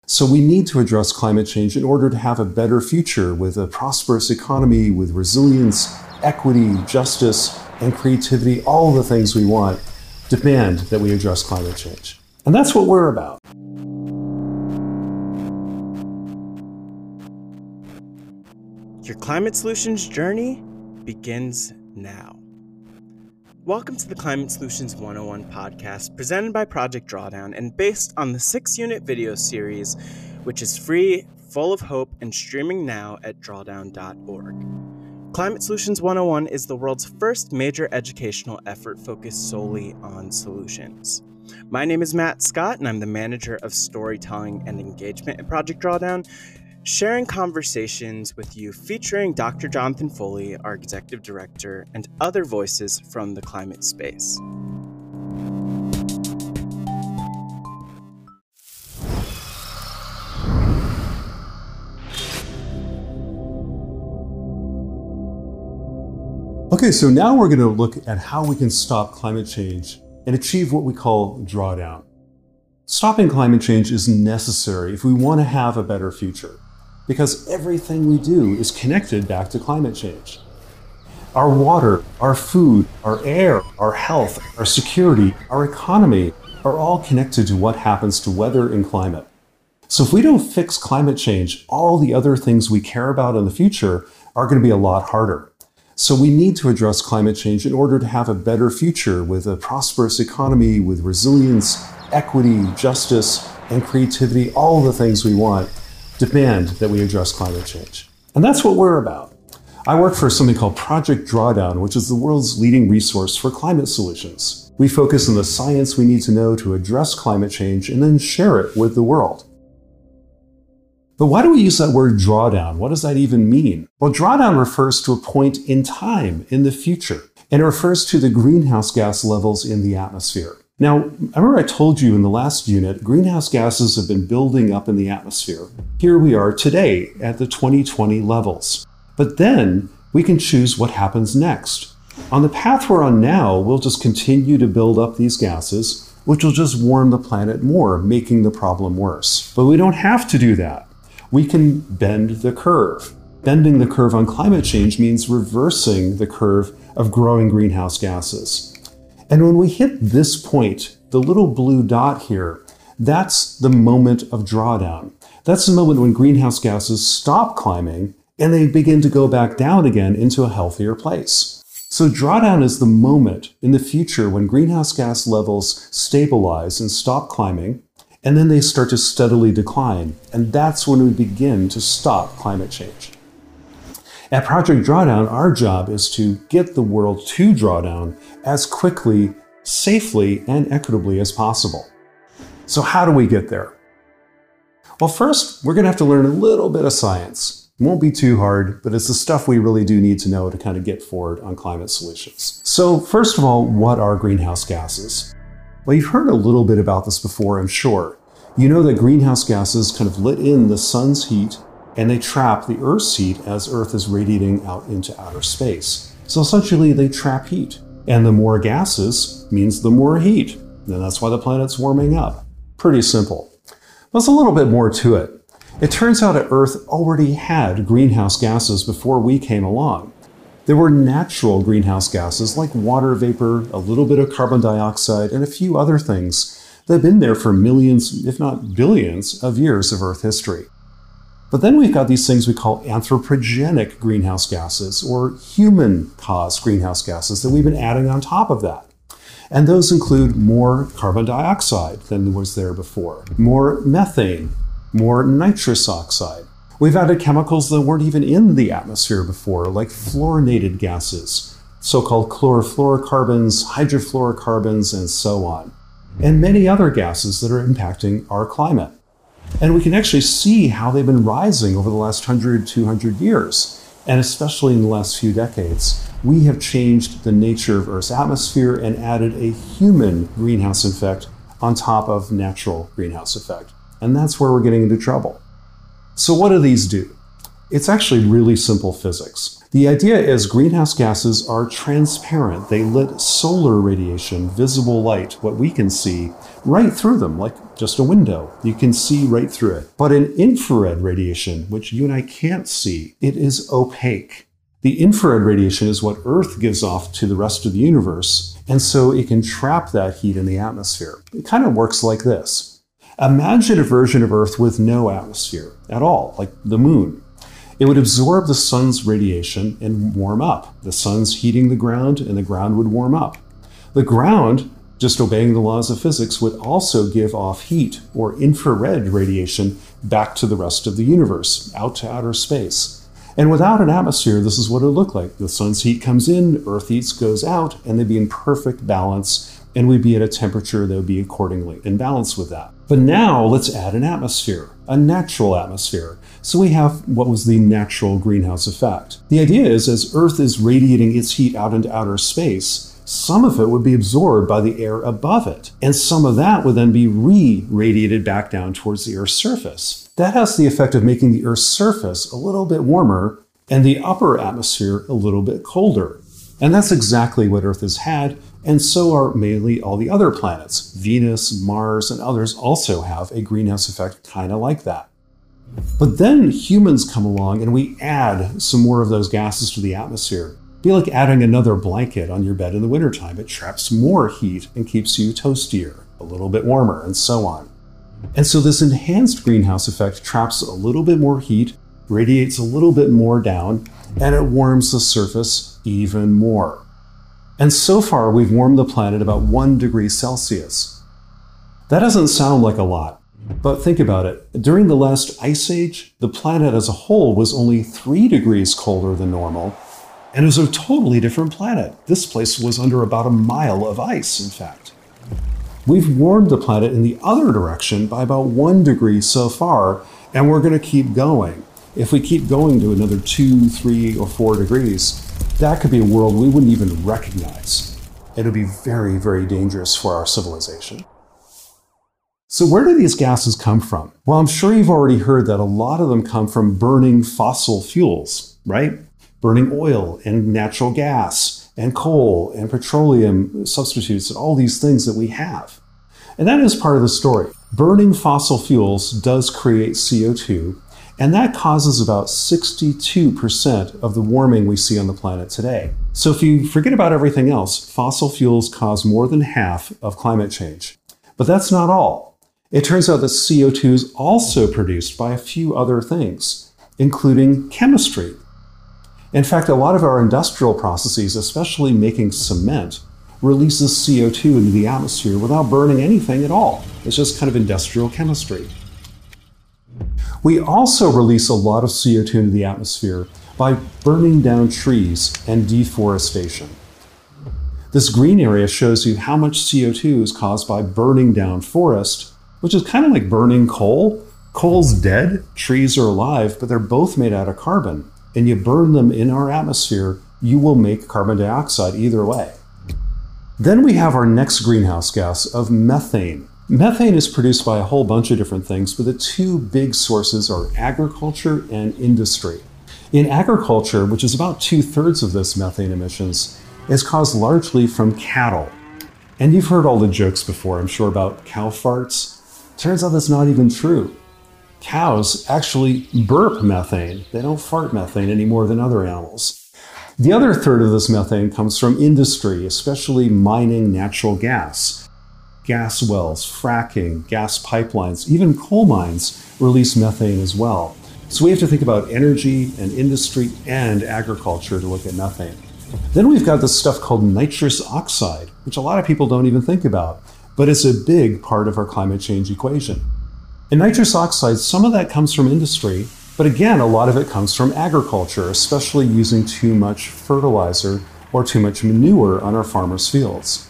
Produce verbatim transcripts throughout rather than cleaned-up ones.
So we need to address climate change in order to have a better future with a prosperous economy, with resilience, equity, justice, and creativity. All the things we want demand that we address climate change. And that's what we're about. Your climate solutions journey begins now. Welcome to the Climate Solutions one oh one podcast, presented by Project Drawdown and based on the six-unit video series, which is free, full of hope, and streaming now at drawdown dot org. Climate Solutions one oh one is the world's first major educational effort focused solely on solutions. My name is Matt Scott, and I'm the manager of storytelling and engagement at Project Drawdown, sharing conversations with you featuring Doctor Jonathan Foley, our executive director, and other voices from the climate space. Okay, so now we're going to look at how we can stop climate change and achieve what we call drawdown. Stopping climate change is necessary if we want to have a better future, because everything we do is connected back to climate change. Our water, our food, our air, our health, our security, our economy are all connected to what happens to weather and climate. So if we don't fix climate change, all the other things we care about in the future are going to be a lot harder. So we need to address climate change in order to have a better future with a prosperous economy, with resilience, equity, justice, and creativity. All the things we want demand that we address climate change. And that's what we're about. I work for something called Project Drawdown, which is the world's leading resource for climate solutions. We focus on the science we need to know to address climate change and then share it with the world. But why do we use that word drawdown? What does that even mean? Well, drawdown refers to a point in time in the future, and it refers to the greenhouse gas levels in the atmosphere. Now, remember I told you in the last unit, greenhouse gases have been building up in the atmosphere. Here we are today at the twenty twenty levels. But then we can choose what happens next. On the path we're on now, we'll just continue to build up these gases, which will just warm the planet more, making the problem worse. But we don't have to do that. We can bend the curve. Bending the curve on climate change means reversing the curve of growing greenhouse gases. And when we hit this point, the little blue dot here, that's the moment of drawdown. That's the moment when greenhouse gases stop climbing and they begin to go back down again into a healthier place. So drawdown is the moment in the future when greenhouse gas levels stabilize and stop climbing, and then they start to steadily decline. And that's when we begin to stop climate change. At Project Drawdown, our job is to get the world to drawdown as quickly, safely, and equitably as possible. So how do we get there? Well, first, we're going to have to learn a little bit of science. It won't be too hard, but it's the stuff we really do need to know to kind of get forward on climate solutions. So first of all, what are greenhouse gases? Well, you've heard a little bit about this before, I'm sure. You know that greenhouse gases kind of let in the sun's heat and they trap the Earth's heat as Earth is radiating out into outer space. So essentially they trap heat. And the more gases means the more heat. And that's why the planet's warming up. Pretty simple. There's a little bit more to it. It turns out that Earth already had greenhouse gases before we came along. There were natural greenhouse gases like water vapor, a little bit of carbon dioxide, and a few other things that have been there for millions, if not billions, of years of Earth history. But then we've got these things we call anthropogenic greenhouse gases, or human-caused greenhouse gases that we've been adding on top of that. And those include more carbon dioxide than was there before, more methane, more nitrous oxide. We've added chemicals that weren't even in the atmosphere before, like fluorinated gases, so-called chlorofluorocarbons, hydrofluorocarbons, and so on, and many other gases that are impacting our climate. And we can actually see how they've been rising over the last one hundred, two hundred years. And especially in the last few decades, we have changed the nature of Earth's atmosphere and added a human greenhouse effect on top of natural greenhouse effect. And that's where we're getting into trouble. So what do these do? It's actually really simple physics. The idea is greenhouse gases are transparent. They let solar radiation, visible light, what we can see, right through them, like just a window. You can see right through it. But in infrared radiation, which you and I can't see, it is opaque. The infrared radiation is what Earth gives off to the rest of the universe, and so it can trap that heat in the atmosphere. It kind of works like this. Imagine a version of Earth with no atmosphere at all, like the moon. It would absorb the sun's radiation and warm up. The sun's heating the ground, and the ground would warm up. The ground, just obeying the laws of physics, would also give off heat or infrared radiation back to the rest of the universe, out to outer space. And without an atmosphere, this is what it would look like. The sun's heat comes in, Earth heat goes out, and they'd be in perfect balance, and we'd be at a temperature that would be accordingly in balance with that. But now let's add an atmosphere, a natural atmosphere. So we have what was the natural greenhouse effect. The idea is, as Earth is radiating its heat out into outer space, some of it would be absorbed by the air above it, and some of that would then be re-radiated back down towards the Earth's surface. That has the effect of making the Earth's surface a little bit warmer and the upper atmosphere a little bit colder. And that's exactly what Earth has had, and so are mainly all the other planets. Venus, Mars, and others also have a greenhouse effect kind of like that. But then humans come along and we add some more of those gases to the atmosphere. It'd be like adding another blanket on your bed in the wintertime. It traps more heat and keeps you toastier, a little bit warmer, and so on. And so this enhanced greenhouse effect traps a little bit more heat, radiates a little bit more down, and it warms the surface even more. And so far, we've warmed the planet about one degree Celsius. That doesn't sound like a lot, but think about it. During the last ice age, the planet as a whole was only three degrees colder than normal, and it was a totally different planet. This place was under about a mile of ice, in fact. We've warmed the planet in the other direction by about one degree so far, and we're going to keep going. If we keep going to another two, three, or four degrees, that could be a world we wouldn't even recognize. It would be very, very dangerous for our civilization. So where do these gases come from? Well, I'm sure you've already heard that a lot of them come from burning fossil fuels, right? Burning oil and natural gas and coal and petroleum substitutes and all these things that we have. And that is part of the story. Burning fossil fuels does create C O two, and that causes about sixty-two percent of the warming we see on the planet today. So if you forget about everything else, fossil fuels cause more than half of climate change. But that's not all. It turns out that C O two is also produced by a few other things, including chemistry. In fact, a lot of our industrial processes, especially making cement, releases C O two into the atmosphere without burning anything at all. It's just kind of industrial chemistry. We also release a lot of C O two into the atmosphere by burning down trees and deforestation. This green area shows you how much C O two is caused by burning down forest, which is kind of like burning coal. Coal's dead, trees are alive, but they're both made out of carbon. And you burn them in our atmosphere, you will make carbon dioxide either way. Then we have our next greenhouse gas of methane. Methane is produced by a whole bunch of different things, but the two big sources are agriculture and industry. In agriculture, which is about two-thirds of this methane emissions, is caused largely from cattle. And you've heard all the jokes before, I'm sure, about cow farts. Turns out that's not even true. Cows actually burp methane. They don't fart methane any more than other animals. The other third of this methane comes from industry, especially mining natural gas. Gas wells, fracking, gas pipelines, even coal mines release methane as well. So we have to think about energy and industry and agriculture to look at methane. Then we've got this stuff called nitrous oxide, which a lot of people don't even think about, but it's a big part of our climate change equation. In nitrous oxide, some of that comes from industry, but again, a lot of it comes from agriculture, especially using too much fertilizer or too much manure on our farmers' fields.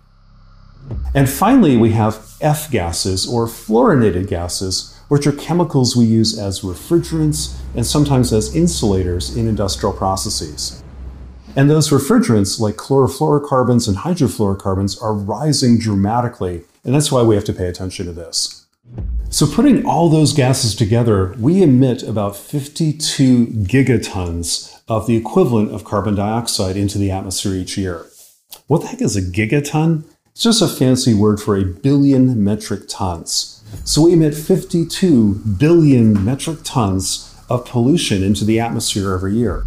And finally, we have F gases, or fluorinated gases, which are chemicals we use as refrigerants and sometimes as insulators in industrial processes. And those refrigerants, like chlorofluorocarbons and hydrofluorocarbons, are rising dramatically, and that's why we have to pay attention to this. So putting all those gases together, we emit about fifty-two gigatons of the equivalent of carbon dioxide into the atmosphere each year. What the heck is a gigaton? It's just a fancy word for a billion metric tons. So we emit fifty-two billion metric tons of pollution into the atmosphere every year.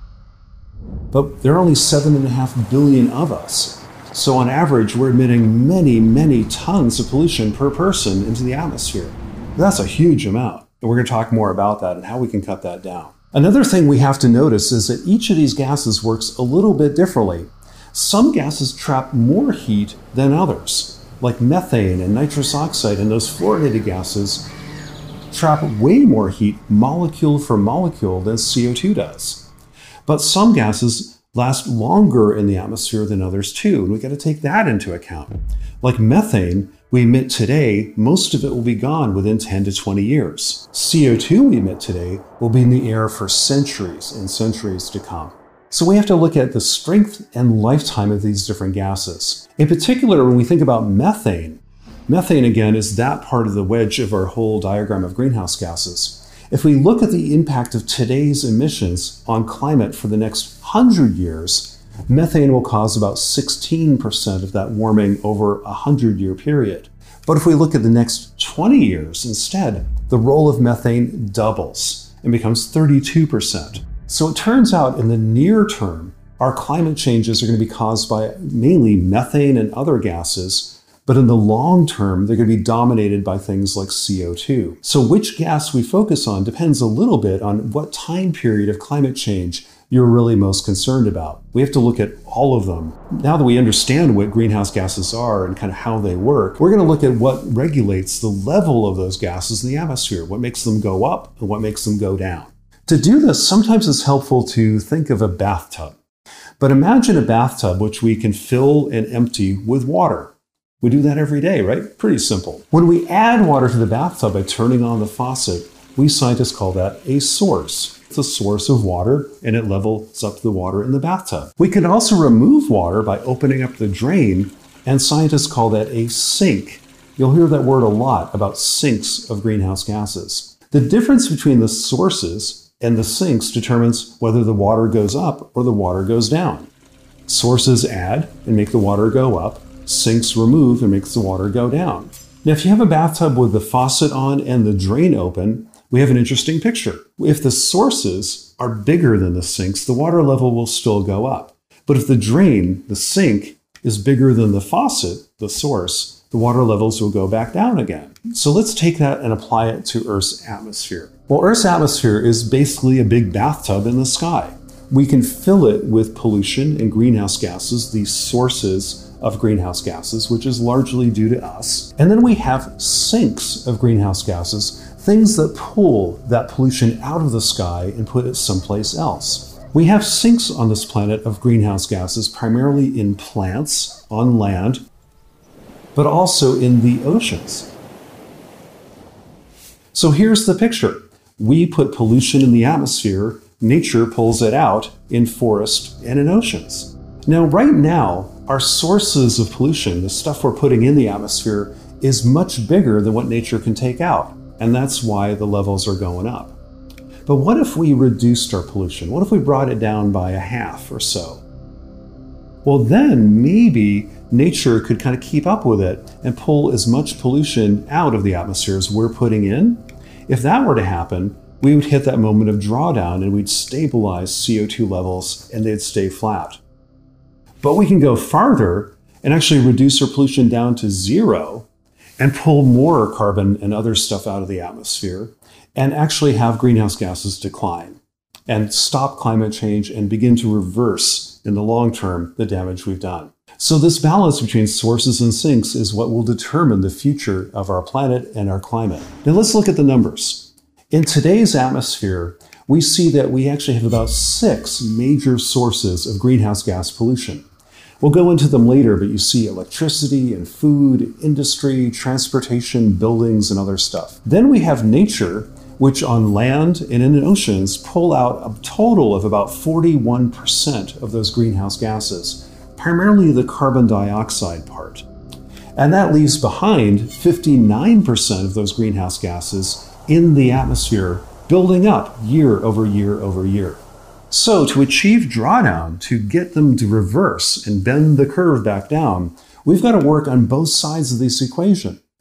But there are only seven and a half billion of us. So on average, we're emitting many, many tons of pollution per person into the atmosphere. That's a huge amount. And we're going to talk more about that and how we can cut that down. Another thing we have to notice is that each of these gases works a little bit differently. Some gases trap more heat than others, like methane and nitrous oxide, and those fluorinated gases trap way more heat molecule for molecule than C O two does. But some gases last longer in the atmosphere than others too, and we got to take that into account. Like methane, we emit today, most of it will be gone within ten to twenty years. C O two we emit today will be in the air for centuries and centuries to come. So we have to look at the strength and lifetime of these different gases. In particular, when we think about methane, methane again is that part of the wedge of our whole diagram of greenhouse gases. If we look at the impact of today's emissions on climate for the next hundred years, methane will cause about sixteen percent of that warming over a hundred-year period. But if we look at the next twenty years instead, the role of methane doubles and becomes thirty-two percent. So it turns out in the near term, our climate changes are going to be caused by mainly methane and other gases, but in the long term, they're going to be dominated by things like C O two. So which gas we focus on depends a little bit on what time period of climate change you're really most concerned about. We have to look at all of them. Now that we understand what greenhouse gases are and kind of how they work, we're going to look at what regulates the level of those gases in the atmosphere, what makes them go up and what makes them go down. To do this, sometimes it's helpful to think of a bathtub. But imagine a bathtub which we can fill and empty with water. We do that every day, right? Pretty simple. When we add water to the bathtub by turning on the faucet, we scientists call that a source. It's a source of water, and it levels up the water in the bathtub. We can also remove water by opening up the drain, and scientists call that a sink. You'll hear that word a lot about sinks of greenhouse gases. The difference between the sources and the sinks determines whether the water goes up or the water goes down. Sources add and make the water go up. Sinks remove and makes the water go down. Now, if you have a bathtub with the faucet on and the drain open, we have an interesting picture. If the sources are bigger than the sinks, the water level will still go up. But if the drain, the sink, is bigger than the faucet, the source, the water levels will go back down again. So let's take that and apply it to Earth's atmosphere. Well, Earth's atmosphere is basically a big bathtub in the sky. We can fill it with pollution and greenhouse gases, these sources of greenhouse gases, which is largely due to us. And then we have sinks of greenhouse gases, things that pull that pollution out of the sky and put it someplace else. We have sinks on this planet of greenhouse gases, primarily in plants, on land, but also in the oceans. So here's the picture. We put pollution in the atmosphere, nature pulls it out in forests and in oceans. Now, right now, our sources of pollution, the stuff we're putting in the atmosphere, is much bigger than what nature can take out. And that's why the levels are going up. But what if we reduced our pollution? What if we brought it down by a half or so? Well, then maybe nature could kind of keep up with it and pull as much pollution out of the atmosphere as we're putting in. If that were to happen, we would hit that moment of drawdown and we'd stabilize C O two levels and they'd stay flat. But we can go farther and actually reduce our pollution down to zero and pull more carbon and other stuff out of the atmosphere and actually have greenhouse gases decline and stop climate change and begin to reverse in the long term the damage we've done. So this balance between sources and sinks is what will determine the future of our planet and our climate. Now let's look at the numbers. In today's atmosphere, we see that we actually have about six major sources of greenhouse gas pollution. We'll go into them later, but you see electricity and food, industry, transportation, buildings, and other stuff. Then we have nature, which on land and in the oceans pull out a total of about forty-one percent of those greenhouse gases, primarily the carbon dioxide part. And that leaves behind fifty-nine percent of those greenhouse gases in the atmosphere, building up year over year over year. So to achieve drawdown, to get them to reverse and bend the curve back down, we've got to work on both sides of this equation.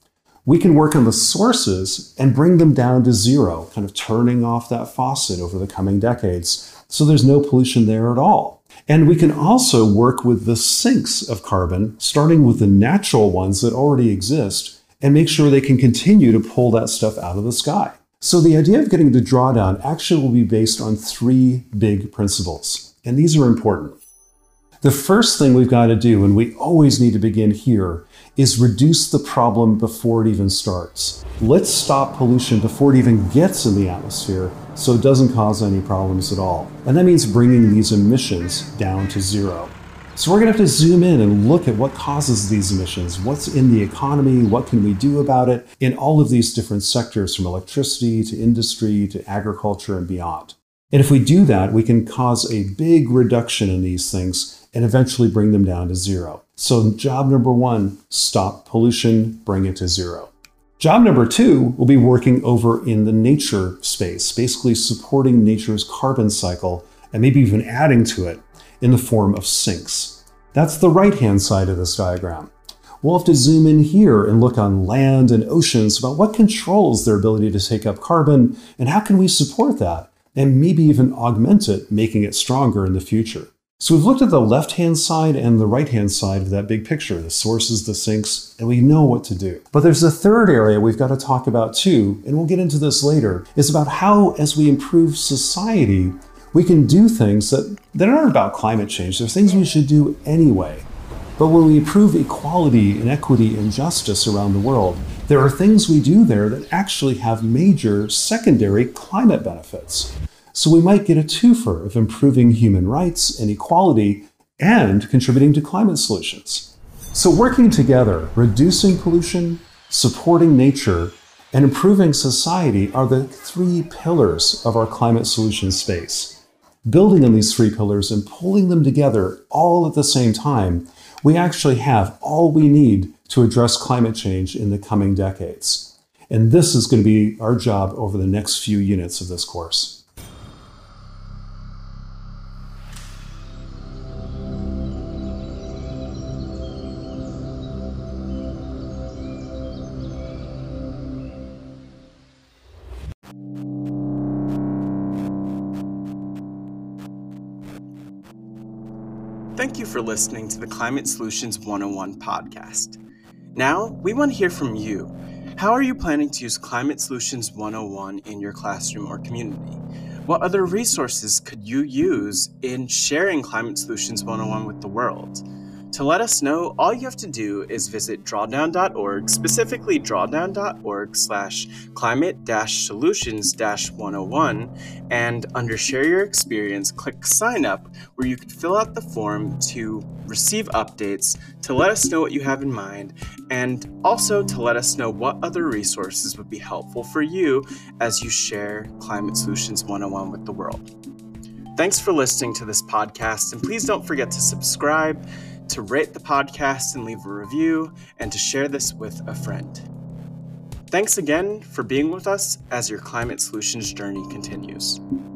We can work on the sources and bring them down to zero, kind of turning off that faucet over the coming decades so there's no pollution there at all. And we can also work with the sinks of carbon, starting with the natural ones that already exist, and make sure they can continue to pull that stuff out of the sky. So the idea of getting to drawdown actually will be based on three big principles, and these are important. The first thing we've got to do, and we always need to begin here, is reduce the problem before it even starts. Let's stop pollution before it even gets in the atmosphere so it doesn't cause any problems at all. And that means bringing these emissions down to zero. So we're going to have to zoom in and look at what causes these emissions, what's in the economy, what can we do about it in all of these different sectors, from electricity to industry to agriculture and beyond. And if we do that, we can cause a big reduction in these things and eventually bring them down to zero. So job number one, stop pollution, bring it to zero. Job number two will be working over in the nature space, basically supporting nature's carbon cycle and maybe even adding to it in the form of sinks. That's the right-hand side of this diagram. We'll have to zoom in here and look on land and oceans about what controls their ability to take up carbon and how can we support that and maybe even augment it, making it stronger in the future. So we've looked at the left-hand side and the right-hand side of that big picture, the sources, the sinks, and we know what to do. But there's a third area we've got to talk about too, and we'll get into this later, is about how, as we improve society, we can do things that, that aren't about climate change. They're things we should do anyway. But when we improve equality and equity and justice around the world, there are things we do there that actually have major secondary climate benefits. So we might get a twofer of improving human rights and equality and contributing to climate solutions. So working together, reducing pollution, supporting nature, and improving society are the three pillars of our climate solution space. Building on these three pillars and pulling them together all at the same time, we actually have all we need to address climate change in the coming decades. And this is going to be our job over the next few units of this course. Thank you for listening to the Climate Solutions one oh one podcast. Now, we want to hear from you. How are you planning to use Climate Solutions one oh one in your classroom or community? What other resources could you use in sharing Climate Solutions one oh one with the world? To let us know, all you have to do is visit drawdown dot org, specifically drawdown dot org slash climate dash solutions dash one oh one, and under Share Your Experience, click Sign Up, where you can fill out the form to receive updates, to let us know what you have in mind, and also to let us know what other resources would be helpful for you as you share Climate Solutions one oh one with the world. Thanks for listening to this podcast, and please don't forget to subscribe, to rate the podcast and leave a review, and to share this with a friend. Thanks again for being with us as your climate solutions journey continues.